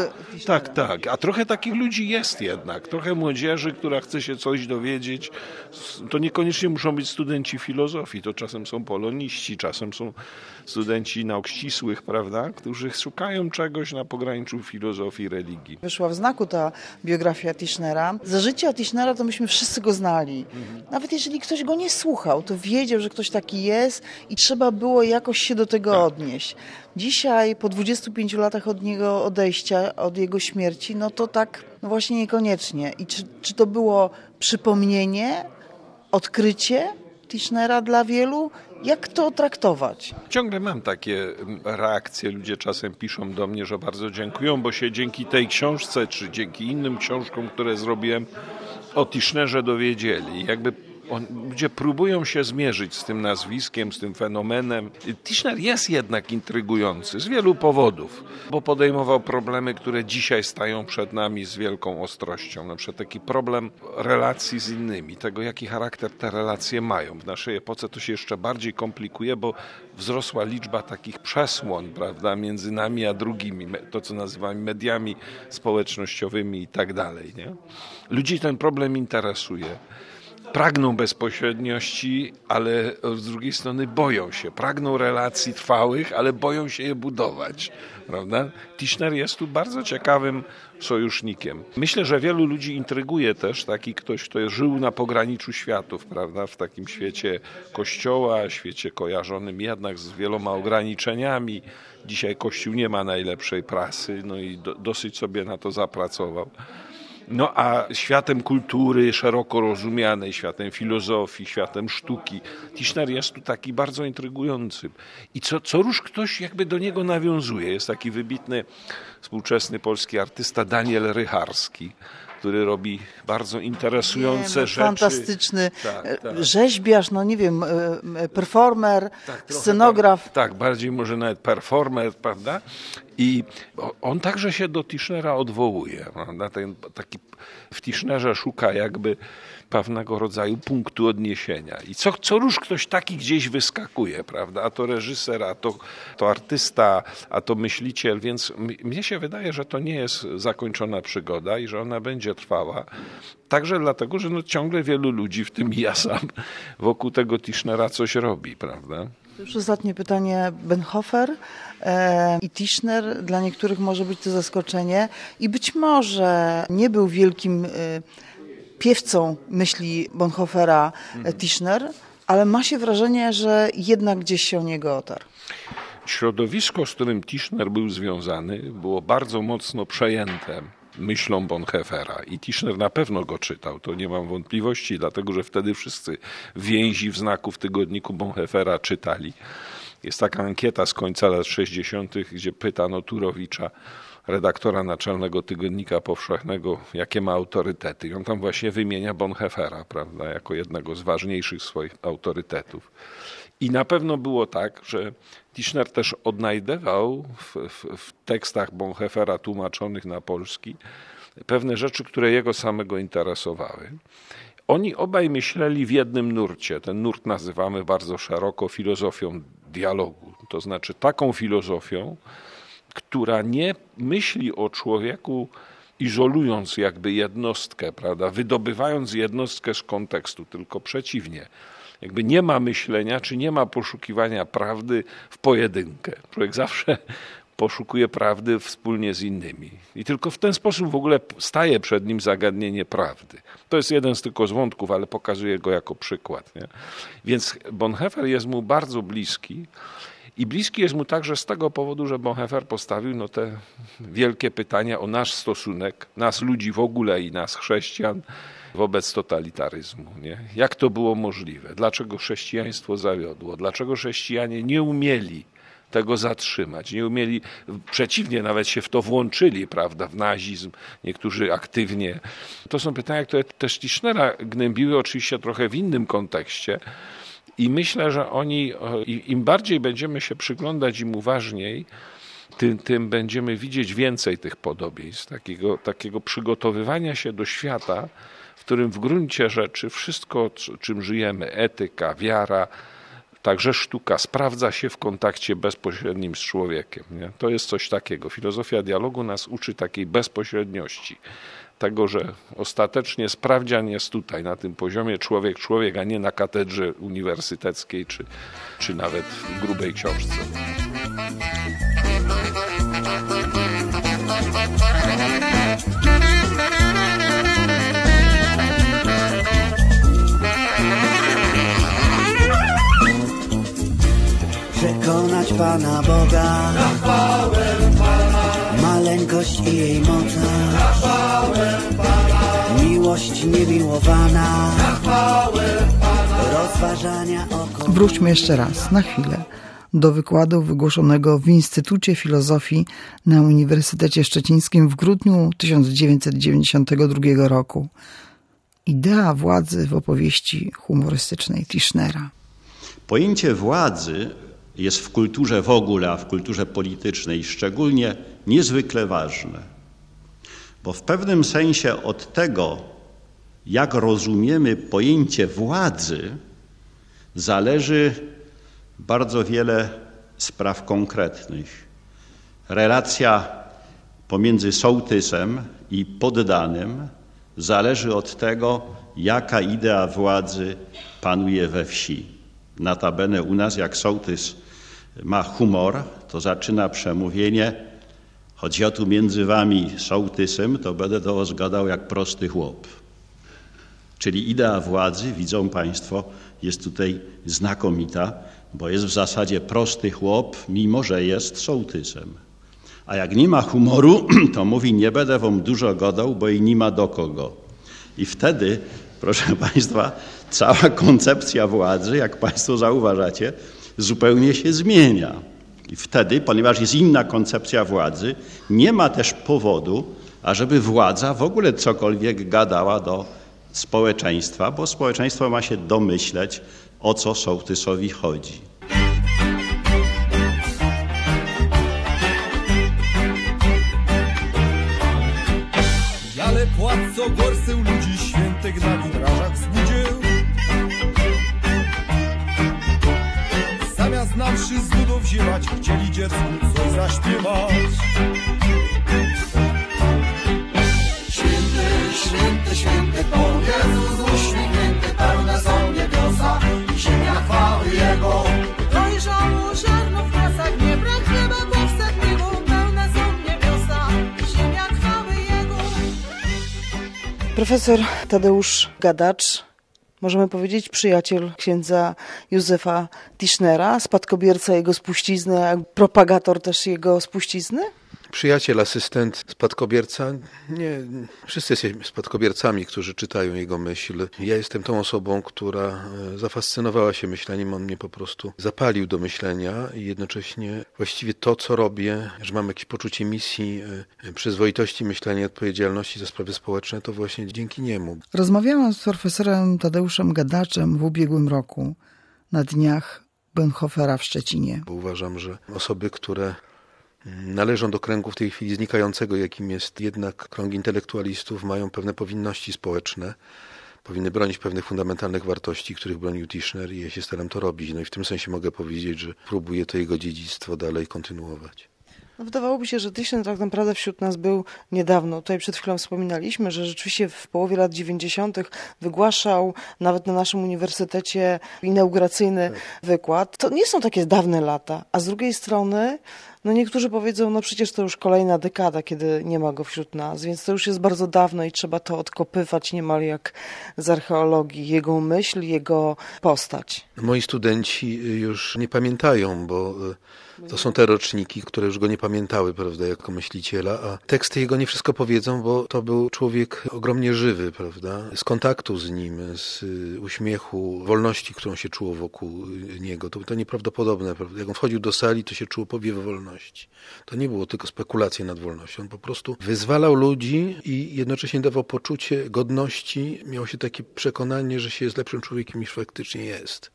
tak, a trochę takich ludzi jest jednak. Trochę młodzieży, która chce się coś dowiedzieć. To niekoniecznie muszą być studenci filozofii, to czasem są poloniści, czasem są studenci nauk ścisłych, prawda, którzy szukają czegoś na pograniczu filozofii i religii. Wyszła w znaku ta biografia Tischnera. Za życia Tischnera to myśmy wszyscy go znali. Nawet jeżeli ktoś go nie słuchał, to wiedział, że ktoś taki jest i trzeba było jakoś się do tego odnieść. Dzisiaj, po 25 latach od niego odejścia, od jego śmierci, no to tak, no właśnie niekoniecznie. I czy to było przypomnienie, odkrycie Tischnera dla wielu? Jak to traktować? Ciągle mam takie reakcje. Ludzie czasem piszą do mnie, że bardzo dziękują, bo się dzięki tej książce, czy dzięki innym książkom, które zrobiłem, o Tischnerze dowiedzieli. Jakby ludzie próbują się zmierzyć z tym nazwiskiem, z tym fenomenem. Tischner jest jednak intrygujący z wielu powodów, bo podejmował problemy, które dzisiaj stają przed nami z wielką ostrością. Na przykład taki problem relacji z innymi, tego jaki charakter te relacje mają. W naszej epoce to się jeszcze bardziej komplikuje, bo wzrosła liczba takich przesłon, prawda, między nami a drugimi, to co nazywamy mediami społecznościowymi i tak dalej, nie? Ludzi ten problem interesuje. Pragną bezpośredniości, ale z drugiej strony boją się. Pragną relacji trwałych, ale boją się je budować. Prawda? Tischner jest tu bardzo ciekawym sojusznikiem. Myślę, że wielu ludzi intryguje też taki ktoś, kto żył na pograniczu światów, prawda? W takim świecie Kościoła, świecie kojarzonym jednak z wieloma ograniczeniami. Dzisiaj Kościół nie ma najlepszej prasy, no i dosyć sobie na to zapracował. No a światem kultury szeroko rozumianej, światem filozofii, światem sztuki, Tischner jest tu taki bardzo intrygujący. I co róż ktoś jakby do niego nawiązuje. Jest taki wybitny współczesny polski artysta Daniel Rycharski, który robi bardzo interesujące rzeczy. Fantastyczny rzeźbiarz, no nie wiem, performer, scenograf. Tak, bardziej może nawet performer, prawda? I on także się do Tischnera odwołuje, prawda? Taki w Tischnerze szuka jakby pewnego rodzaju punktu odniesienia. I co róż ktoś taki gdzieś wyskakuje, prawda? A to reżyser, a to artysta, a to myśliciel, więc mnie się wydaje, że to nie jest zakończona przygoda i że ona będzie trwała. Także dlatego, że ciągle wielu ludzi, w tym ja sam, wokół tego Tischnera coś robi, prawda? Już ostatnie pytanie. Bonhoeffer i Tischner, dla niektórych może być to zaskoczenie i być może nie był wielkim piewcą myśli Bonhoeffera Tischner, ale ma się wrażenie, że jednak gdzieś się o niego otarł. Środowisko, z którym Tischner był związany, było bardzo mocno przejęte myślą Bonhoeffera i Tischner na pewno go czytał, to nie mam wątpliwości, dlatego że wtedy wszyscy więzi w znaku w tygodniku Bonhoeffera czytali. Jest taka ankieta z końca lat 60., gdzie pytano Turowicza, redaktora naczelnego Tygodnika Powszechnego, jakie ma autorytety. I on tam właśnie wymienia Bonhoeffera, prawda, jako jednego z ważniejszych swoich autorytetów. I na pewno było tak, że Tischner też odnajdywał w tekstach Bonhoeffera tłumaczonych na polski pewne rzeczy, które jego samego interesowały. Oni obaj myśleli w jednym nurcie. Ten nurt nazywamy bardzo szeroko filozofią dialogu. To znaczy taką filozofią, która nie myśli o człowieku izolując jakby jednostkę, prawda, wydobywając jednostkę z kontekstu, tylko przeciwnie. Jakby nie ma myślenia, czy nie ma poszukiwania prawdy w pojedynkę. Człowiek zawsze poszukuje prawdy wspólnie z innymi. I tylko w ten sposób w ogóle staje przed nim zagadnienie prawdy. To jest jeden z tylko z wątków, ale pokazuje go jako przykład. Nie? Więc Bonhoeffer jest mu bardzo bliski. I bliski jest mu także z tego powodu, że Bonhoeffer postawił te wielkie pytania o nasz stosunek, nas ludzi w ogóle i nas chrześcijan, wobec totalitaryzmu. Nie? Jak to było możliwe? Dlaczego chrześcijaństwo zawiodło? Dlaczego chrześcijanie nie umieli tego zatrzymać? Nie umieli, przeciwnie, nawet się w to włączyli, prawda, w nazizm, niektórzy aktywnie. To są pytania, które też Tischnera gnębiły, oczywiście trochę w innym kontekście. I myślę, że im bardziej będziemy się przyglądać im uważniej, tym będziemy widzieć więcej tych podobieństw, takiego przygotowywania się do świata, w którym w gruncie rzeczy wszystko, czym żyjemy, etyka, wiara, także sztuka, sprawdza się w kontakcie bezpośrednim z człowiekiem. Nie? To jest coś takiego. Filozofia dialogu nas uczy takiej bezpośredniości. Tego, że ostatecznie sprawdzian jest tutaj, na tym poziomie człowiek, a nie na katedrze uniwersyteckiej, czy nawet w grubej książce. Przekonać Pana Boga na chwałę Pana, maleńkość i jej moca na chwałę Pana, miłość niemiłowana na chwałę Pana, rozważania oko. Wróćmy jeszcze raz, na chwilę, do wykładu wygłoszonego w Instytucie Filozofii na Uniwersytecie Szczecińskim w grudniu 1992 roku. Idea władzy w opowieści humorystycznej Tischnera. Pojęcie władzy jest w kulturze w ogóle, a w kulturze politycznej szczególnie niezwykle ważne. Bo w pewnym sensie od tego, jak rozumiemy pojęcie władzy, zależy bardzo wiele spraw konkretnych. Relacja pomiędzy sołtysem i poddanym zależy od tego, jaka idea władzy panuje we wsi. Notabene u nas, jak sołtys ma humor, to zaczyna przemówienie: choć ja tu między wami sołtysem, to będę do was gadał jak prosty chłop. Czyli idea władzy, widzą państwo, jest tutaj znakomita, bo jest w zasadzie prosty chłop, mimo że jest sołtysem. A jak nie ma humoru, to mówi: nie będę wam dużo gadał, bo i nie ma do kogo. I wtedy, proszę państwa, cała koncepcja władzy, jak państwo zauważacie, zupełnie się zmienia. I wtedy, ponieważ jest inna koncepcja władzy, nie ma też powodu, ażeby władza w ogóle cokolwiek gadała do społeczeństwa, bo społeczeństwo ma się domyśleć, o co sołtysowi chodzi. Ale płacą gorsy ludzi świętych na witrażach wzbudził. Zamiast nam mszy z nudów ziewać, chcieli dziecku coś zaśpiewać. Święty, święty, święty Pan Jezus uśmiechnięty, pełne są niebiosa i ziemia chwały Jego. Dojrzało ziarno w lasach, nie brak chleba powszedniego, pełne są niebiosa i ziemia chwały Jego. Profesor Tadeusz Gadacz, możemy powiedzieć przyjaciel księdza Józefa Tischnera, spadkobierca jego spuścizny, a propagator też jego spuścizny? przyjaciel, asystent, spadkobierca. Nie, wszyscy jesteśmy spadkobiercami, którzy czytają jego myśl. Ja jestem tą osobą, która zafascynowała się myśleniem. On mnie po prostu zapalił do myślenia i jednocześnie właściwie to, co robię, że mam jakieś poczucie misji, przyzwoitości myślenia, odpowiedzialności za sprawy społeczne, to właśnie dzięki niemu. Rozmawiałam z profesorem Tadeuszem Gadaczem w ubiegłym roku na dniach Bonhoeffera w Szczecinie. Bo uważam, że osoby, które należą do kręgu w tej chwili znikającego, jakim jest jednak krąg intelektualistów, mają pewne powinności społeczne, powinny bronić pewnych fundamentalnych wartości, których bronił Tischner i ja się staram to robić. No i w tym sensie mogę powiedzieć, że próbuję to jego dziedzictwo dalej kontynuować. No wydawałoby się, że Tischner tak naprawdę wśród nas był niedawno. Tutaj przed chwilą wspominaliśmy, że rzeczywiście w połowie lat 90. wygłaszał nawet na naszym uniwersytecie inauguracyjny wykład. To nie są takie dawne lata, a z drugiej strony no niektórzy powiedzą, no przecież to już kolejna dekada, kiedy nie ma go wśród nas, więc to już jest bardzo dawno i trzeba to odkopywać niemal jak z archeologii. Jego myśl, jego postać. Moi studenci już nie pamiętają, bo to są te roczniki, które już go nie pamiętały, prawda, jako myśliciela, a teksty jego nie wszystko powiedzą, bo to był człowiek ogromnie żywy, prawda, z kontaktu z nim, z uśmiechu, wolności, którą się czuło wokół niego. To nieprawdopodobne, prawda. Jak on wchodził do sali, to się czuło powiew wolności. To nie było tylko spekulacje nad wolnością. On po prostu wyzwalał ludzi i jednocześnie dawał poczucie godności. Miało się takie przekonanie, że się jest lepszym człowiekiem niż faktycznie jest.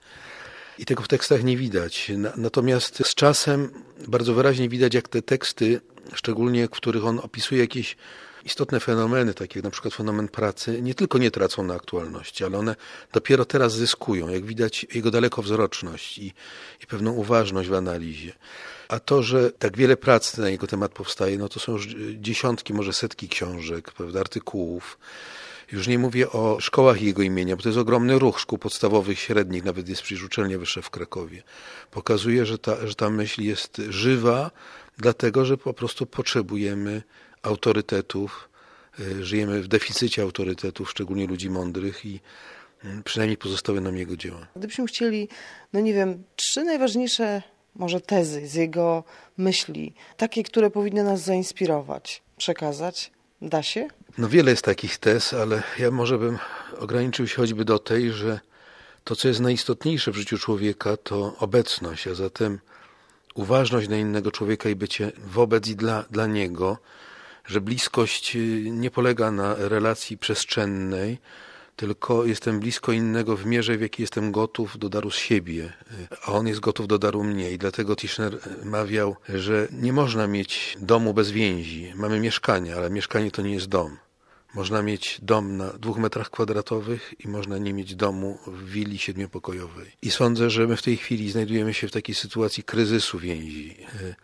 I tego w tekstach nie widać. Natomiast z czasem bardzo wyraźnie widać, jak te teksty, szczególnie w których on opisuje jakieś istotne fenomeny, takie jak na przykład fenomen pracy, nie tylko nie tracą na aktualności, ale one dopiero teraz zyskują. Jak widać jego dalekowzroczność i pewną uważność w analizie. A to, że tak wiele prac na jego temat powstaje, no to są już dziesiątki, może setki książek, prawda, artykułów. Już nie mówię o szkołach jego imienia, bo to jest ogromny ruch szkół podstawowych, średnich, nawet jest przecież uczelnia wyższa w Krakowie. Pokazuje, że ta myśl jest żywa, dlatego że po prostu potrzebujemy autorytetów, żyjemy w deficycie autorytetów, szczególnie ludzi mądrych i przynajmniej pozostały nam jego dzieła. Gdybyśmy chcieli, no nie wiem, 3 najważniejsze może tezy z jego myśli, takie, które powinny nas zainspirować, przekazać, da się? No wiele jest takich tez, ale ja może bym ograniczył się choćby do tej, że to, co jest najistotniejsze w życiu człowieka, to obecność, a zatem uważność na innego człowieka i bycie wobec i dla niego, że bliskość nie polega na relacji przestrzennej, tylko jestem blisko innego w mierze, w jakiej jestem gotów do daru z siebie, a on jest gotów do daru mnie. I dlatego Tischner mawiał, że nie można mieć domu bez więzi. Mamy mieszkanie, ale mieszkanie to nie jest dom. Można mieć dom na 2 metrach kwadratowych i można nie mieć domu w willi 7-pokojowej. I sądzę, że my w tej chwili znajdujemy się w takiej sytuacji kryzysu więzi.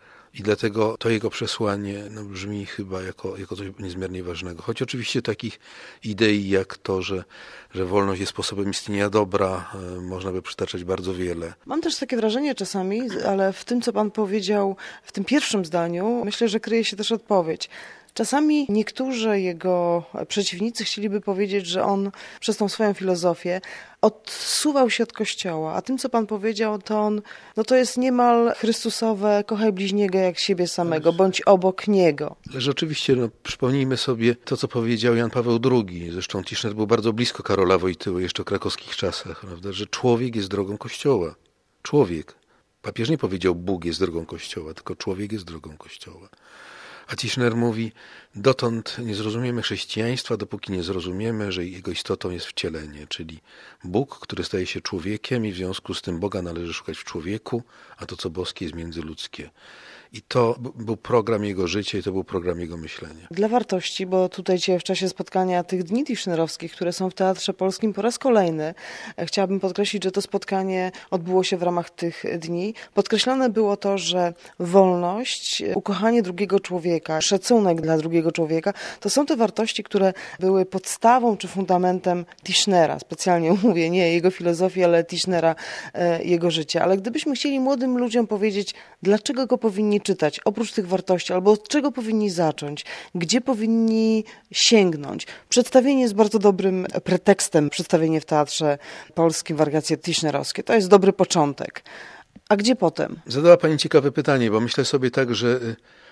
I dlatego to jego przesłanie brzmi chyba jako coś niezmiernie ważnego. Choć oczywiście takich idei jak to, że wolność jest sposobem istnienia dobra, można by przytaczać bardzo wiele. Mam też takie wrażenie czasami, ale w tym, co pan powiedział w tym pierwszym zdaniu, myślę, że kryje się też odpowiedź. Czasami niektórzy jego przeciwnicy chcieliby powiedzieć, że on przez tą swoją filozofię odsuwał się od Kościoła, a tym, co pan powiedział, to on, no to jest niemal chrystusowe kochaj bliźniego jak siebie samego, bądź obok niego. Ale oczywiście, przypomnijmy sobie to, co powiedział Jan Paweł II. Zresztą Tischner był bardzo blisko Karola Wojtyły jeszcze w krakowskich czasach, prawda, że człowiek jest drogą Kościoła. Człowiek. Papież nie powiedział Bóg jest drogą Kościoła, tylko człowiek jest drogą Kościoła. A Tischner mówi, dotąd nie zrozumiemy chrześcijaństwa, dopóki nie zrozumiemy, że jego istotą jest wcielenie, czyli Bóg, który staje się człowiekiem i w związku z tym Boga należy szukać w człowieku, a to, co boskie, jest międzyludzkie. I to był program jego życia i to był program jego myślenia. Dla wartości, bo tutaj dzisiaj w czasie spotkania tych dni tischnerowskich, które są w Teatrze Polskim po raz kolejny, chciałabym podkreślić, że to spotkanie odbyło się w ramach tych dni. Podkreślone było to, że wolność, ukochanie drugiego człowieka, szacunek dla drugiego człowieka, to są te wartości, które były podstawą czy fundamentem Tischnera. Specjalnie mówię, nie jego filozofii, ale Tischnera, jego życia. Ale gdybyśmy chcieli młodym ludziom powiedzieć, dlaczego go powinni czytać, oprócz tych wartości, albo od czego powinni zacząć, gdzie powinni sięgnąć. Przedstawienie jest bardzo dobrym pretekstem, przedstawienie w Teatrze Polskim, wariacje tischnerowskie. To jest dobry początek. A gdzie potem? Zadała pani ciekawe pytanie, bo myślę sobie tak, że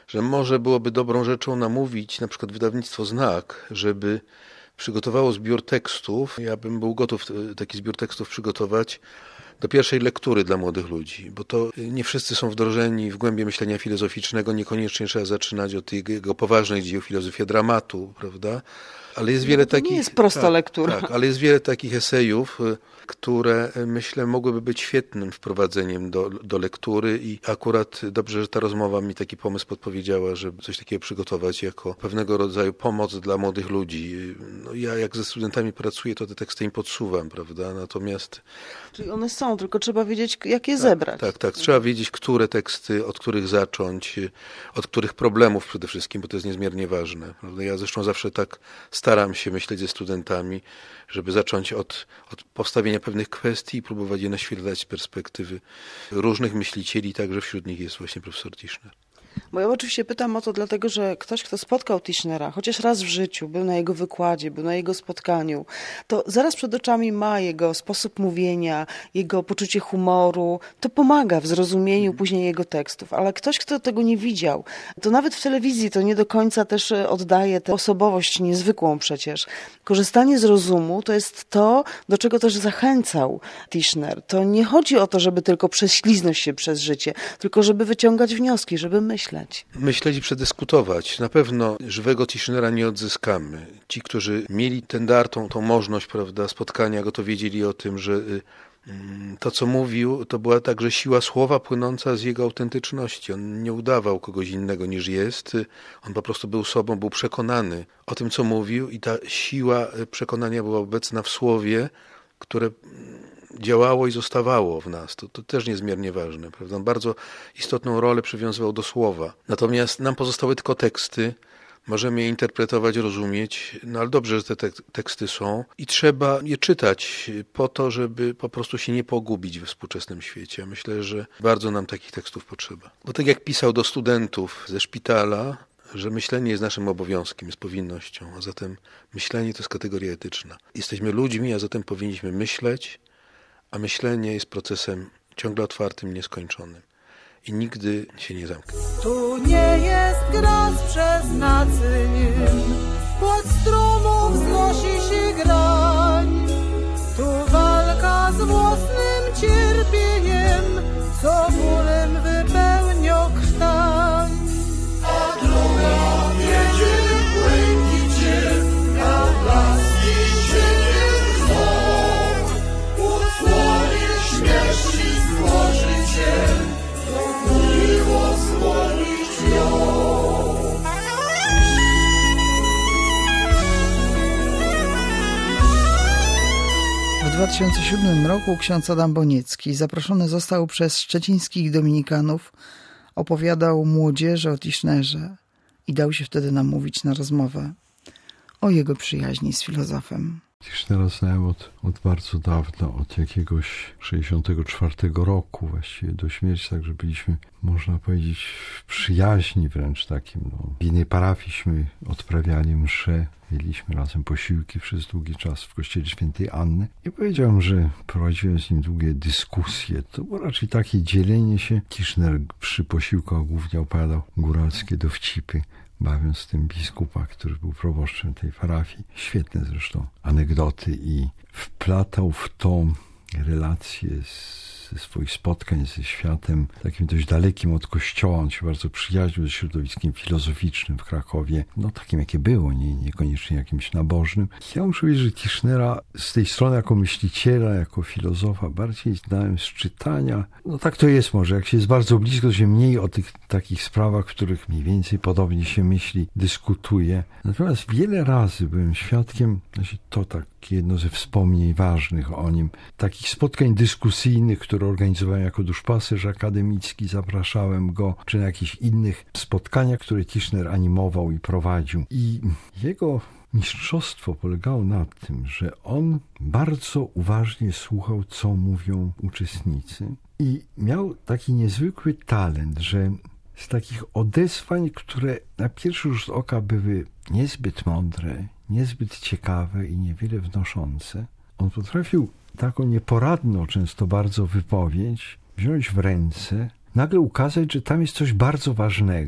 że może byłoby dobrą rzeczą namówić na przykład wydawnictwo Znak, żeby przygotowało zbiór tekstów. Ja bym był gotów taki zbiór tekstów przygotować do pierwszej lektury dla młodych ludzi, bo to nie wszyscy są wdrożeni w głębie myślenia filozoficznego, niekoniecznie trzeba zaczynać od jego poważnych dzieł, filozofia dramatu, prawda? Ale jest wiele takich. Nie jest prosta lektura. Tak, ale jest wiele takich esejów, które myślę mogłyby być świetnym wprowadzeniem do lektury i akurat dobrze, że ta rozmowa mi taki pomysł podpowiedziała, żeby coś takiego przygotować jako pewnego rodzaju pomoc dla młodych ludzi. No ja jak ze studentami pracuję, to te teksty im podsuwam, prawda? Natomiast... Czyli one są, tylko trzeba wiedzieć, jak je zebrać. Tak. Trzeba wiedzieć, które teksty, od których zacząć, od których problemów przede wszystkim, bo to jest niezmiernie ważne. Prawda? Ja zresztą zawsze tak staram się myśleć ze studentami, żeby zacząć od postawienia pewnych kwestii i próbować je naświetlać z perspektywy różnych myślicieli, także wśród nich jest właśnie profesor Tischner. Bo ja oczywiście pytam o to dlatego, że ktoś, kto spotkał Tischnera, chociaż raz w życiu, był na jego wykładzie, był na jego spotkaniu, to zaraz przed oczami ma jego sposób mówienia, jego poczucie humoru. To pomaga w zrozumieniu później jego tekstów. Ale ktoś, kto tego nie widział, to nawet w telewizji to nie do końca też oddaje tę osobowość niezwykłą przecież. Korzystanie z rozumu to jest to, do czego też zachęcał Tischner. To nie chodzi o to, żeby tylko prześliznąć się przez życie, tylko żeby wyciągać wnioski, żeby myśleć. Myśleć i przedyskutować. Na pewno żywego Tischnera nie odzyskamy. Ci, którzy mieli ten dar, tą możliwość, prawda, spotkania go, to wiedzieli o tym, że to, co mówił, to była także siła słowa płynąca z jego autentyczności. On nie udawał kogoś innego niż jest. On po prostu był sobą, był przekonany o tym, co mówił i ta siła przekonania była obecna w słowie, które działało i zostawało w nas. To też niezmiernie ważne, prawda? On bardzo istotną rolę przywiązywał do słowa. Natomiast nam pozostały tylko teksty. Możemy je interpretować, rozumieć, no ale dobrze, że te teksty są i trzeba je czytać po to, żeby po prostu się nie pogubić we współczesnym świecie. Myślę, że bardzo nam takich tekstów potrzeba. Bo tak jak pisał do studentów ze szpitala, że myślenie jest naszym obowiązkiem, jest powinnością, a zatem myślenie to jest kategoria etyczna. Jesteśmy ludźmi, a zatem powinniśmy myśleć, a myślenie jest procesem ciągle otwartym, nieskończonym i nigdy się nie zamknie. Tu nie jest gras przez nacyń, pod strumów wznosi się grań. Tu walka z własnym cierpieniem, co bólem wypełnia krtań. A druga wiedzie w błękicie, na blaski cieniem wzrok. Usłonie śmierci złożyciel, miło słonić ją. W 2007 roku ksiądz Adam Boniecki zaproszony został przez szczecińskich dominikanów, opowiadał młodzieży o Tischnerze i dał się wtedy namówić na rozmowę o jego przyjaźni z filozofem. Tischnera znałem od bardzo dawna, od jakiegoś 64 roku właściwie do śmierci, także byliśmy, można powiedzieć, w przyjaźni wręcz takim. W innej parafii odprawiali msze, jedliśmy razem posiłki przez długi czas w kościele świętej Anny i powiedziałem, że prowadziłem z nim długie dyskusje. To było raczej takie dzielenie się. Tischner przy posiłkach głównie opowiadał góralskie dowcipy, bawiąc tym biskupa, który był proboszczem tej parafii. Świetne zresztą anegdoty i wplatał w to relacje ze swoich spotkań ze światem takim dość dalekim od kościoła. On się bardzo przyjaźnił ze środowiskiem filozoficznym w Krakowie. No takim, jakie było, niekoniecznie jakimś nabożnym. Ja muszę powiedzieć, że Tischnera z tej strony jako myśliciela, jako filozofa bardziej znałem z czytania. No tak to jest może. Jak się jest bardzo blisko, to się mniej o tych takich sprawach, w których mniej więcej podobnie się myśli, dyskutuje. Natomiast wiele razy byłem świadkiem, to takie jedno ze wspomnień ważnych o nim, takich spotkań dyskusyjnych, które organizowałem jako duszpasterz akademicki, zapraszałem go, czy na jakichś innych spotkaniach, które Tischner animował i prowadził. I jego mistrzostwo polegało na tym, że on bardzo uważnie słuchał, co mówią uczestnicy i miał taki niezwykły talent, że z takich odezwań, które na pierwszy rzut oka były niezbyt mądre, niezbyt ciekawe i niewiele wnoszące, on potrafił taką nieporadną często bardzo wypowiedź wziąć w ręce, nagle ukazać, że tam jest coś bardzo ważnego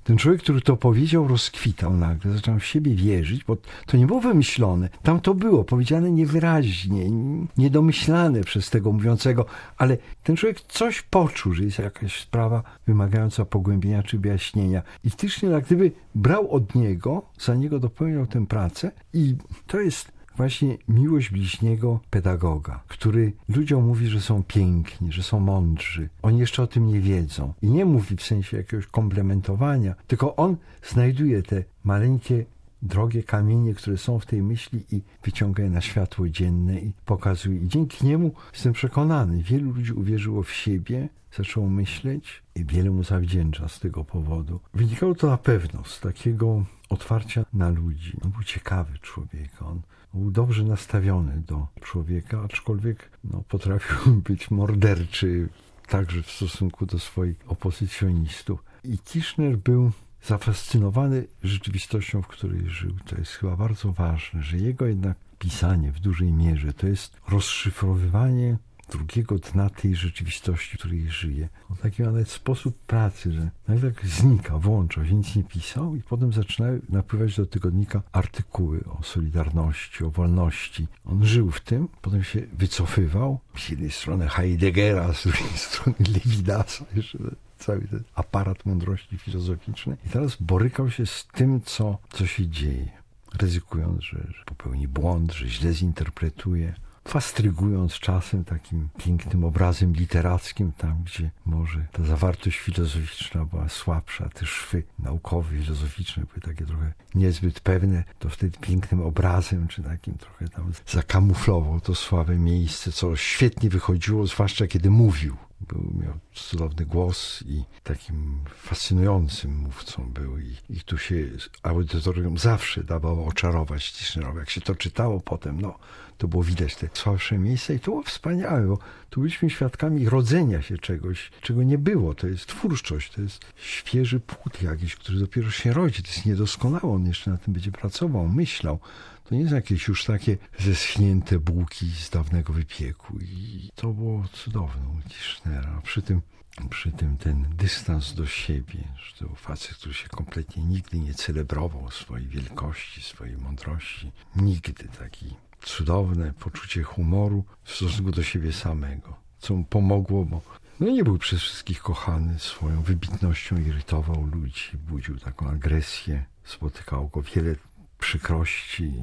Ten człowiek, który to powiedział, rozkwitał nagle, zaczął w siebie wierzyć, bo to nie było wymyślone. Tam to było powiedziane niewyraźnie, niedomyślane przez tego mówiącego, ale ten człowiek coś poczuł, że jest jakaś sprawa wymagająca pogłębienia czy wyjaśnienia. I faktycznie jak gdyby brał od niego, za niego dopełniał tę pracę i to jest właśnie miłość bliźniego pedagoga, który ludziom mówi, że są piękni, że są mądrzy. Oni jeszcze o tym nie wiedzą. I nie mówi w sensie jakiegoś komplementowania, tylko on znajduje te maleńkie, drogie kamienie, które są w tej myśli i wyciąga je na światło dzienne i pokazuje. I dzięki niemu jestem przekonany, wielu ludzi uwierzyło w siebie, zaczęło myśleć i wiele mu zawdzięcza z tego powodu. Wynikało to na pewno z takiego otwarcia na ludzi. On był ciekawy człowiek, on był dobrze nastawiony do człowieka, aczkolwiek potrafił być morderczy także w stosunku do swoich opozycjonistów. I Tischner był zafascynowany rzeczywistością, w której żył. To jest chyba bardzo ważne, że jego jednak pisanie w dużej mierze to jest rozszyfrowywanie drugiego dna tej rzeczywistości, w której żyje. On taki ma nawet sposób pracy, że nagle tak znika, włącza, więc nie pisał i potem zaczynają napływać do tygodnika artykuły o Solidarności, o wolności. On żył w tym, potem się wycofywał. Z jednej strony Heideggera, z drugiej strony Lewidasa, jeszcze cały ten aparat mądrości filozoficznej. I teraz borykał się z tym, co się dzieje. Ryzykując, że popełni błąd, że źle zinterpretuje. Fastrygując czasem takim pięknym obrazem literackim, tam gdzie może ta zawartość filozoficzna była słabsza, te szwy naukowe, filozoficzne były takie trochę niezbyt pewne, to wtedy pięknym obrazem, czy takim trochę tam zakamuflował to słabe miejsce, co świetnie wychodziło, zwłaszcza kiedy mówił. Miał cudowny głos i takim fascynującym mówcą był i tu się audytorium zawsze dawało oczarować Tischnerowi. Jak się to czytało potem, to było widać te słabsze miejsca i to było wspaniałe, bo tu byliśmy świadkami rodzenia się czegoś, czego nie było. To jest twórczość, to jest świeży płód jakiś, który dopiero się rodzi. To jest niedoskonały, on jeszcze na tym będzie pracował, myślał. To nie jest jakieś już takie zeschnięte bułki z dawnego wypieku. I to było cudowne u Tischnera. Przy tym ten dystans do siebie, że to był facet, który się kompletnie nigdy nie celebrował swojej wielkości, swojej mądrości. Nigdy taki cudowne poczucie humoru w stosunku do siebie samego, co mu pomogło, bo nie był przez wszystkich kochany, swoją wybitnością irytował ludzi, budził taką agresję, spotykało go wiele przykrości,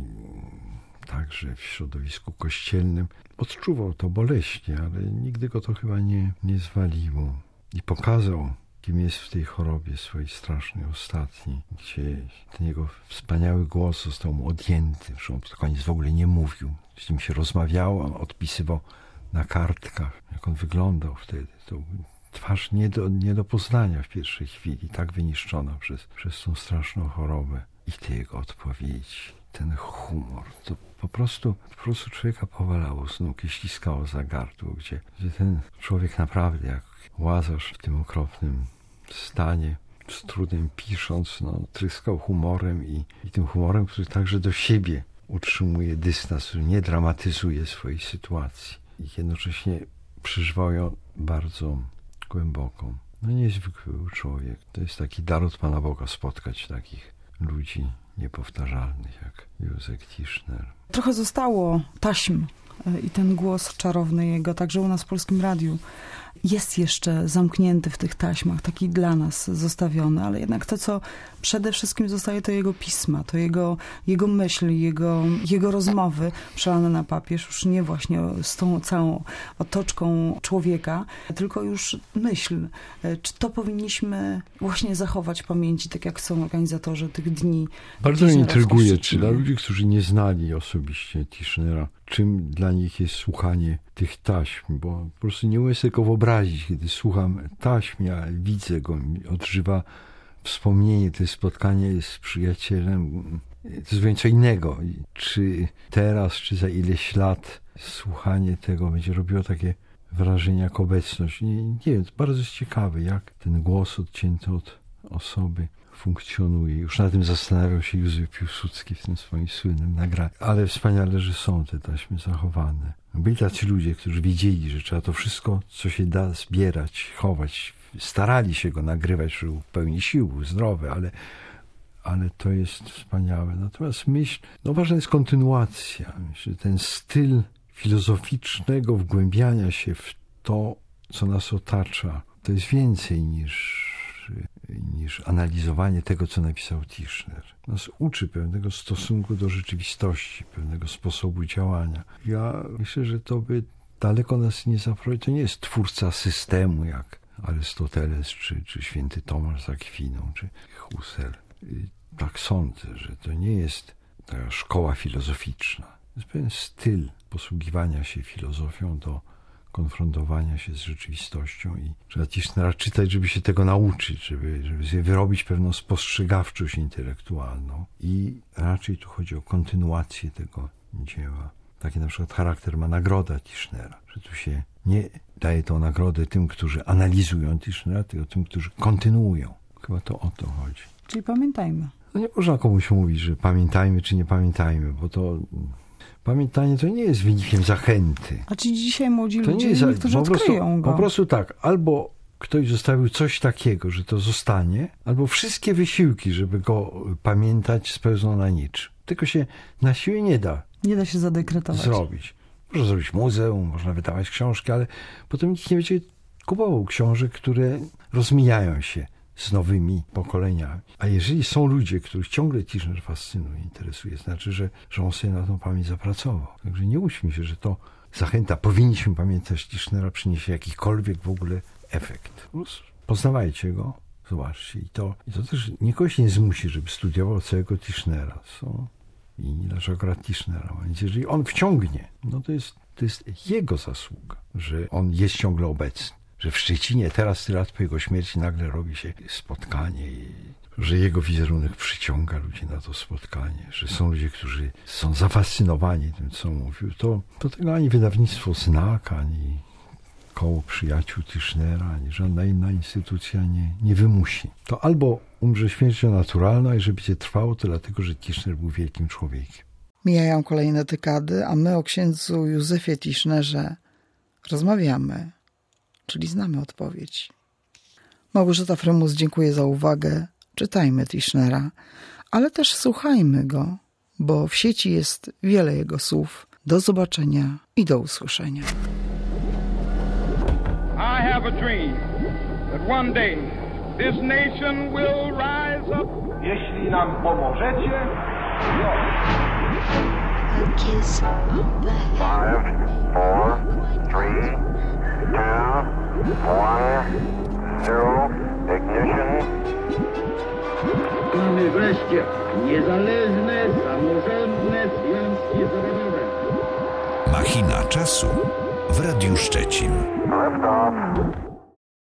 także w środowisku kościelnym. Odczuwał to boleśnie, ale nigdy go to chyba nie zwaliło. I pokazał, kim jest w tej chorobie swojej strasznej, ostatniej, gdzie ten jego wspaniały głos został mu odjęty, że on tylko nic w ogóle nie mówił. Z nim się rozmawiało, on odpisywał na kartkach, jak on wyglądał wtedy. To twarz nie do poznania w pierwszej chwili, tak wyniszczona przez tą straszną chorobę. I te jego odpowiedzi, ten humor, to po prostu człowieka powalało z nóg i ściskało za gardło, gdzie ten człowiek naprawdę jak Łazarz w tym okropnym stanie, z trudem pisząc, tryskał humorem i tym humorem, który także do siebie utrzymuje dystans, który nie dramatyzuje swojej sytuacji i jednocześnie przeżywał ją bardzo głęboką. Niezwykły był człowiek. To jest taki dar od Pana Boga spotkać takich ludzi niepowtarzalnych jak Józef Tischner. Trochę zostało taśm i ten głos czarowny jego, także u nas w Polskim Radiu, jest jeszcze zamknięty w tych taśmach, taki dla nas zostawiony, ale jednak to, co przede wszystkim zostaje, to jego pisma, to jego myśli, jego rozmowy przelane na papież, już nie właśnie z tą całą otoczką człowieka, tylko już myśl. Czy to powinniśmy właśnie zachować w pamięci, tak jak są organizatorzy tych dni? Bardzo mnie intryguje, czy dla ludzi, którzy nie znali osobiście Tischnera, czym dla nich jest słuchanie tych taśm, bo po prostu nie umiem sobie tego wyobrazić, kiedy słucham taśm, ja widzę go, odżywa wspomnienie, to spotkanie z przyjacielem, to jest zupełnie co innego. Czy teraz, czy za ileś lat słuchanie tego będzie robiło takie wrażenie jak obecność? Nie wiem, to bardzo jest ciekawe, jak ten głos odcięty od osoby funkcjonuje. Już na tym zastanawiał się Józef Piłsudski w tym swoim słynnym nagraniu. Ale wspaniale, że są te taśmy zachowane. Byli tacy ludzie, którzy wiedzieli, że trzeba to wszystko, co się da, zbierać, chować starali się go nagrywać, że był w pełni sił, był zdrowy, ale to jest wspaniałe. Natomiast ważna jest kontynuacja. Myślę, ten styl filozoficznego wgłębiania się w to, co nas otacza, to jest więcej niż analizowanie tego, co napisał Tischner. Nas uczy pewnego stosunku do rzeczywistości, pewnego sposobu działania. Ja myślę, że to by daleko nas nie zaprowadziło. To nie jest twórca systemu, jak Arystoteles, czy święty Tomasz z Akwiną, czy Husserl. Tak sądzę, że to nie jest taka szkoła filozoficzna. To jest pewien styl posługiwania się filozofią do konfrontowania się z rzeczywistością i trzeba Tischnera czytać, żeby się tego nauczyć, żeby sobie wyrobić pewną spostrzegawczość intelektualną i raczej tu chodzi o kontynuację tego dzieła. Taki na przykład charakter ma nagroda Tischnera, że tu się nie daje tą nagrodę tym, którzy analizują Tischnera, tylko tym, którzy kontynuują. Chyba to o to chodzi. Czyli pamiętajmy. No nie można komuś mówić, że pamiętajmy czy nie pamiętajmy, bo to pamiętanie to nie jest wynikiem zachęty. A czy dzisiaj młodzi ludzie, niektórzy odkryją go? Po prostu tak, albo ktoś zostawił coś takiego, że to zostanie, albo wszystkie wysiłki, żeby go pamiętać, spełzną na niczym. Tylko się na siłę nie da. Nie da się zadekretować. Zrobić. Można zrobić muzeum, można wydawać książki, ale potem nikt nie będzie kupował książek, które rozmijają się z nowymi pokoleniami. A jeżeli są ludzie, których ciągle Tischner fascynuje, interesuje, znaczy, że on sobie na tą pamięć zapracował. Także nie łudźmy się, że to zachęta, powinniśmy pamiętać Tischnera, przyniesie jakikolwiek w ogóle efekt. Poznawajcie go, zobaczcie. I to też nikogo się nie zmusi, żeby studiował całego Tischnera. Są inni, dlaczego akurat Tischnera. Więc jeżeli on wciągnie, no to jest jego zasługa, że on jest ciągle obecny. Że w Szczecinie teraz, tyle lat po jego śmierci, nagle robi się spotkanie i że jego wizerunek przyciąga ludzi na to spotkanie, że są ludzie, którzy są zafascynowani tym, co mówił, to tego ani wydawnictwo Znak, ani koło przyjaciół Tischnera, ani żadna inna instytucja nie wymusi. To albo umrze śmiercią naturalną, i że będzie trwało to dlatego, że Tischner był wielkim człowiekiem. Mijają kolejne dekady, a my o księdzu Józefie Tischnerze rozmawiamy, czyli znamy odpowiedź. Małgorzata Frymus, dziękuję za uwagę. Czytajmy Tischnera, ale też słuchajmy go, bo w sieci jest wiele jego słów. Do zobaczenia i do usłyszenia. I have a dream that one day this nation will rise up. Jeśli nam pomożecie, A kiss of the 5, 4, 3, 2, 1, 0, ignition. Mamy wreszcie niezależne, samorządne związki zawodowe. Machina czasu w Radiu Szczecin. Lift off.